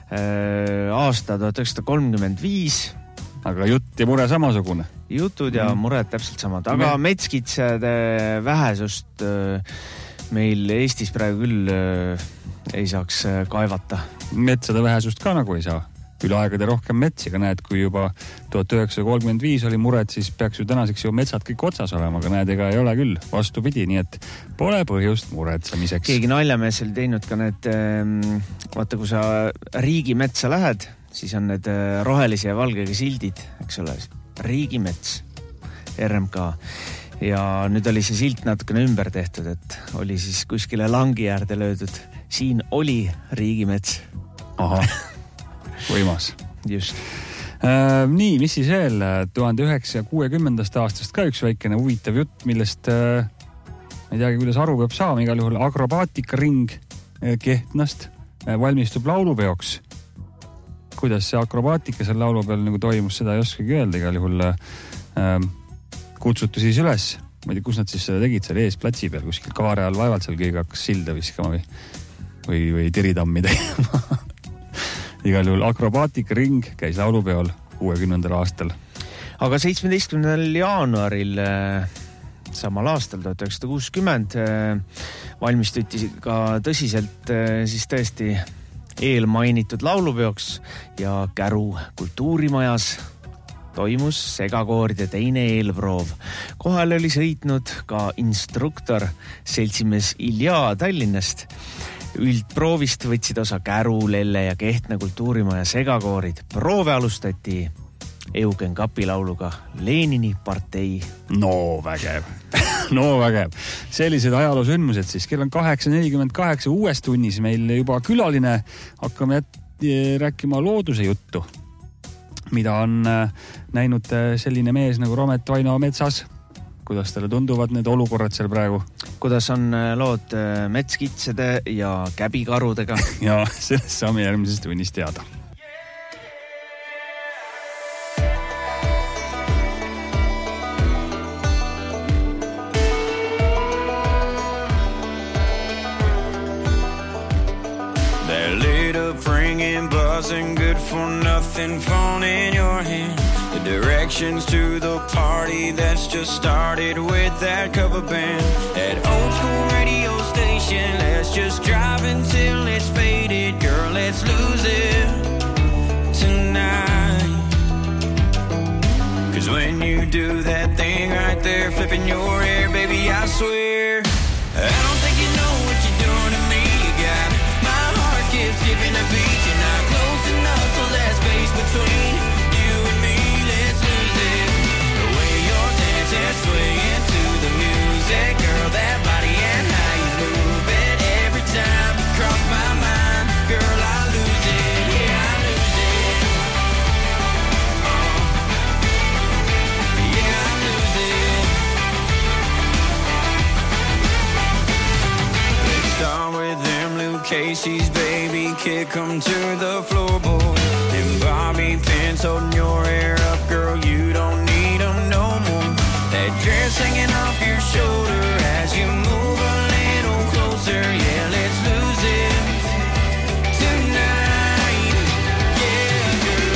äh, aasta tuhat üheksasada kolmkümmend viis. Aga jutt ja mure samasugune. Jutud ja mm. mured täpselt samad, aga mm. metskitsede vähesust äh, meil Eestis praegu küll äh, ei saaks äh, kaevata. Metsade vähesust ka nagu ei saa. Üle aegade rohkem metsi, aga näed, kui juba tuhat üheksasada kolmkümmend viis oli mured, siis peaks ju tänaseks ju metsad kõik otsas olema, aga näed, ega ei ole küll vastupidi, nii et pole põhjust muretsemiseks. Keegi naljamees oli teinud ka need, vaata, kui sa riigimetsa lähed, siis on need rohelise ja valgega sildid, eks ole, riigimets, R M K. Ja nüüd oli see silt natukene ümber tehtud, et oli siis kuskile langi äärde löödud. Siin oli riigimets. Aha. Võimas. Just. Äh, nii, mis siis veel? tuhande üheksasaja kuuekümnendast aastast ka üks väikene huvitav jutt, millest äh, ei teagi, kuidas aru peab saama. Igal juhul akrobaatikaring äh, Kehtnast äh, valmistub laulupeoks. Kuidas see akrobaatika seal laulu peal nagu toimus, seda ei oskagi öelda. Igal juhul äh, kutsuti siis üles. Ma ei tea, kus nad siis seda tegid seal ees platsi peal, kuskil kaare all vaevalt seal keegi hakkas silda viskama või, või, või tiritammi tegema. Igal juhul akrobaatikaring käis laulupeol kuuekümnendal aastal. Aga seitsmeteistkümnendal jaanuaril samal aastal tuhat üheksasada kuuskümmend valmistuti ka tõsiselt siis tõesti eelmainitud laulupeoks ja Käru kultuurimajas toimus segakooride teine eelproov. Kohal oli sõitnud ka instruktor seltsimees Ilja Tallinnast. Üldproovist võtsid osa Käru, Lelle ja Kehtna kultuurimaja segakoorid. Proove alustati Eugen Kapi lauluga Lenini partei. No vägev. No vägev. Sellised ajaloosündmused siis. Kell on kaheksa nelikümmend kaheksa uues tunnis meil juba külaline. Hakkame rääkima looduse juttu, mida on näinud selline mees nagu Romet Vaino metsas. Kuidas teile tunduvad need olukorrad seal praegu? Kuidas on lood metskitsede ja käbikarudega? Ja sellest saame järgmisest tunnist teada. They're lit up, ringing, buzzing, good for nothing, phone in your hand. The directions to the party that's just started with that cover band. That old school radio station, let's just drive until it's faded. Girl, let's lose it tonight. Cause when you do that thing right there, flipping your hair, baby, I swear I don't think you know what you're doing to me. You got my heart keeps skipping a beat. You're not close enough for that space between you and me. Swinging to the music, girl, that body and how you move it. Every time you cross my mind, girl, I lose it, yeah, I lose it. Oh. Yeah, I lose it. Let's start with them Luke Casey's, baby, kick them to the floorboard. Them bobby pins holding your hair up, girl, you don't need them no more. That dress hanging off your shoulder as you move a little closer. Yeah, let's lose it tonight. Yeah, girl.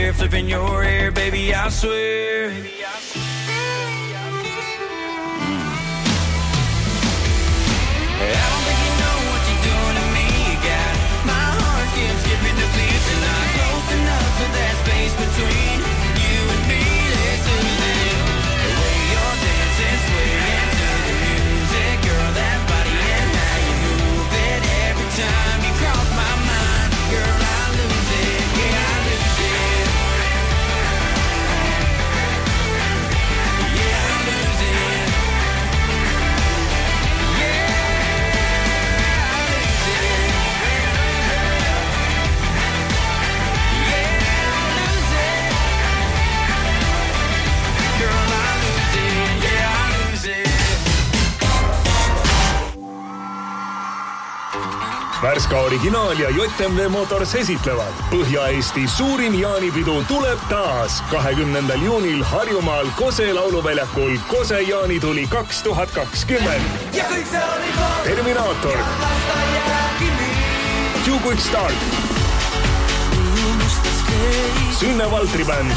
hair, flipping your hair, baby, I swear. I don't think you know what you're doing to me. You got my heart skips, skipping the beats, and not close enough to that space between you and me. Let's lose it. The way you're dancing, swaying to the music, girl, that body and how you move it. Every time you cross my mind, girl, I lose it. Yeah, I lose it. Yeah, I lose it. Värska originaal ja J M V Motors esitlevad. Põhja-Eesti suurim jaanipidu tuleb taas. kahekümnendal juunil Harjumaal Kose lauluväljakul Kose jaanituli kaks tuhat kakskümmend. Terminaator. Too Quick Start. Sünne Valtri bänd.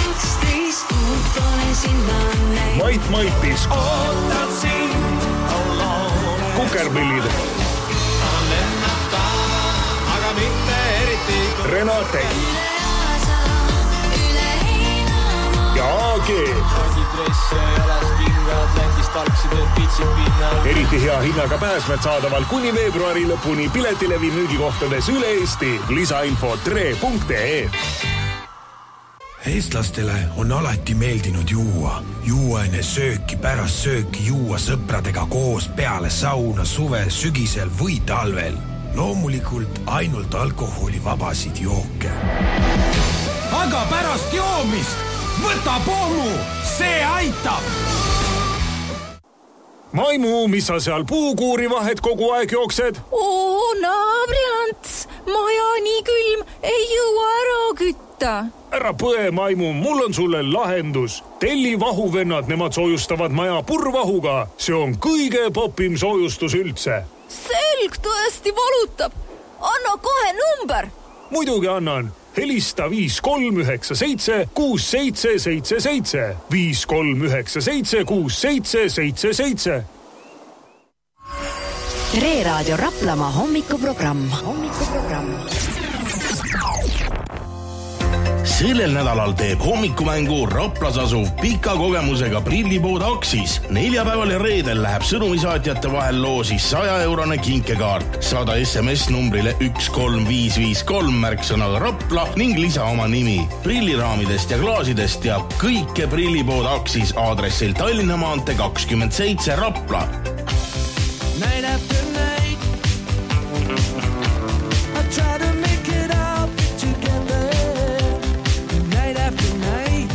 Mait Maitis. Kukerpillid. Renate ja A G. Eriti hea hinnaga pääsmed saadaval kuni veebruari lõpuni piletilevi müügikohtades üle Eesti. Lisainfo tre punkt ee. Eestlastele on alati meeldinud juua. Juua enne sööki, pärast sööki juua sõpradega koos peale sauna suvel, sügisel või talvel. Loomulikult ainult alkoholivabasid jooke. Aga pärast joomist võta pommu, see aitab! Maimu, mis sa seal puukuuri vahet kogu aeg jooksed? Oo, naabriants, maja nii külm, ei jõua ära kütta. Ära põe, Maimu, mul on sulle lahendus. Telli vahuvennad, nemad soojustavad maja purvahuga. See on kõige popim soojustus üldse. Selg tõesti valutab. Anna kohe number. Muidugi annan. Helista viis kolm üheksa seitse kuus seitse seitse seitse. viis kolm üheksa seitse kuus seitse seitse seitse. Tre Raadio Raplamaa hommikuprogramm. Hommikuprogramm. Sellel nädalal teeb hommikumängu Raplas asuv pika kogemusega prillipood Aksis. Neljapäeval ja reedel läheb sõnumisaatjate vahel loosi saja eurone kinkekaart. Saada S M S numbrile üks kolm viis viis kolm märksõnaga Rapla ning lisa oma nimi. Prilliraamidest ja klaasidest teab kõike prillipood Aksis aadressil Tallinna maantee kakskümmend seitse Rapla. Night after night I try to make it out together. Night after night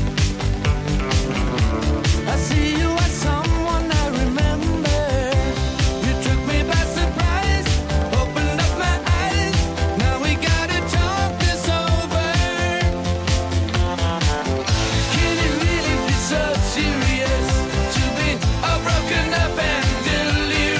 I see you as someone I remember. You took me by surprise, opened up my eyes. Now we gotta talk this over. Can it really be so serious to be all broken up and delirious?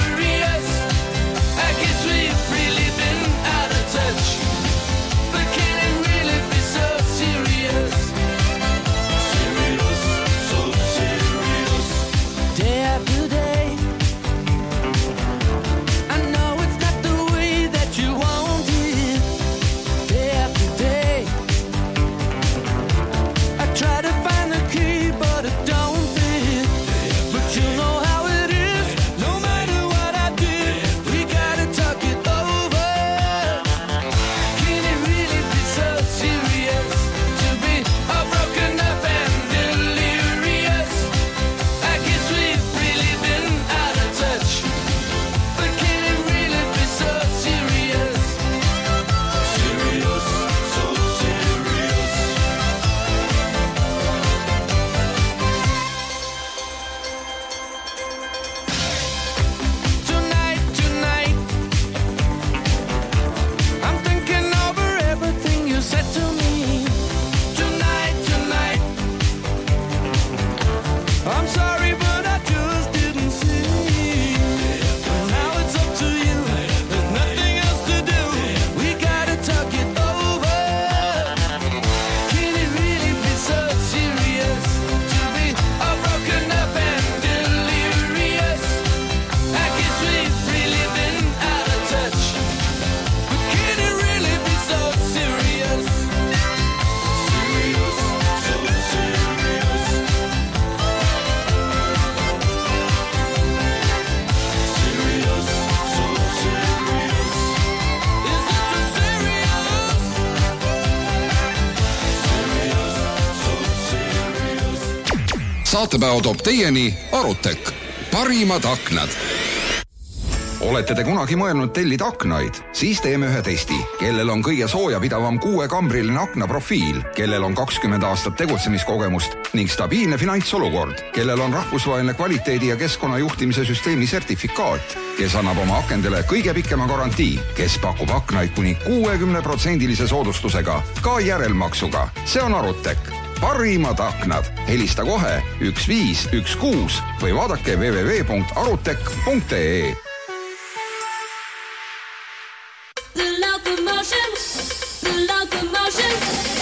Saatepäeva toob teieni Arutek. Parimad aknad. Olete te kunagi mõelnud tellida aknaid? Siis teeme ühe testi. Kellel on kõige soojapidavam kuuekambriline aknaprofiil, kellel on kakskümmend aastat tegutsemiskogemust ning stabiilne finantsolukord, kellel on rahvusvaheline kvaliteedi ja keskkonnajuhtimise süsteemi sertifikaat, kes annab oma akendele kõige pikema garantii, kes pakub aknaid kuni kuuekümne protsendilise soodustusega, ka järelmaksuga. See on Arutek. Parimad aknad. Helista kohe üks viis üks kuus või vaadake w w w punkt arutek punkt e e. The locomotion, the locomotion.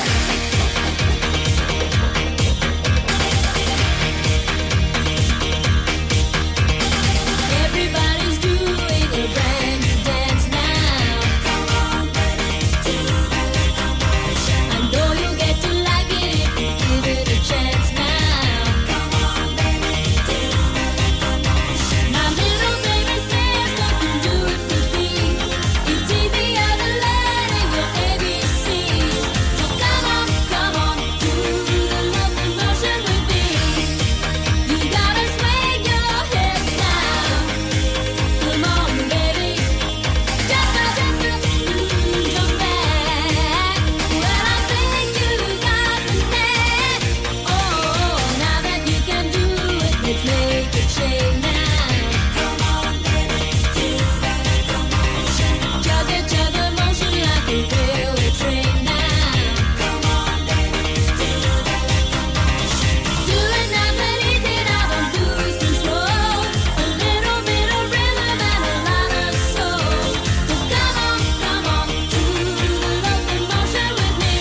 Everybody's doing a brand new dance now. Come on, baby, do the locomotion. I know you'll get to like it if you give it a chance now. Come on, baby, do the locomotion. My little baby says, don't you do it with me. It's easier than learning your A B Cs. So come on, come on, do the locomotion with me. You gotta swing your hips now. Come on, baby. Jump up, jump up, mm, jump back. Well, I think you got the knack. Oh, now that you can do it, let's make it shake now. Come on, baby, do the locomotion. Jug it, jug the motion like a railway train now. Come on, baby, do the locomotion. Do it nice and easy, now don't lose control. A little bit of rhythm and a lot of soul. So come on, come on, do the locomotion with me.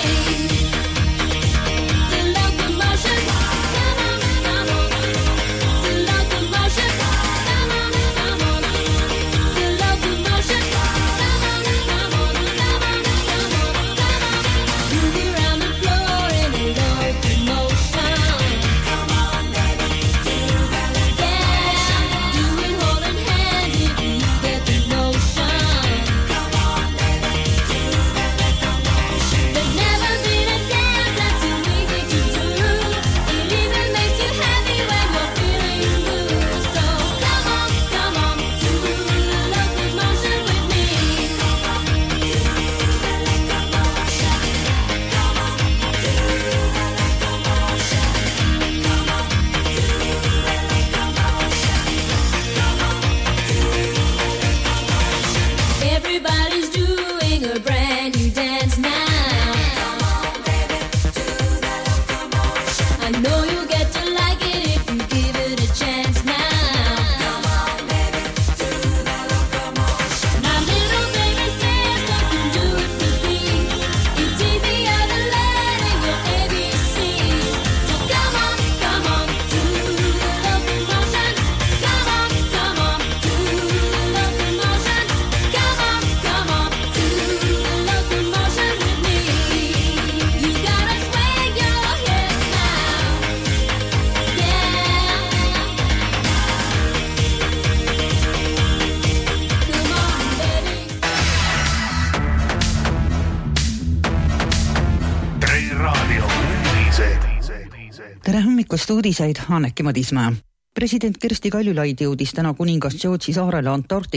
The locomotion, come on, come on. The locomotion, come on, come on. The locomotion, come on, come on, come on, come on, come on. Move around the floor in a locomotion. Come on, baby, do the locomotion. Yeah, do it holding hands if you get the notion. Come on, baby, do the locomotion. There's never been a dance that's too easy to do. It even makes you happy when you're feeling blue. So come on, come on, do the locomotion with me. Come on, do the locomotion. Come on, do the locomotion. Come on, do the locomotion. Everybody's doing a brand new dance now. Come on, baby, do the locomotion. I know you'll get to like it if you give it a chance now. Come on, baby, do the locomotion. My little baby says, don't you do it with me. It's easier than learning your A B Cs. So come on, come on, do the locomotion. Come on, come on, do the locomotion. Come on, come on, do the locomotion with me. You gotta swing your hips now. Yeah. Come on, baby. Tre raadio uudised. Tere hommikust uudiseid, Anneki Madismäe. President Kersti Kaljulaid jõudis täna kuningas George'i saarele Antarktika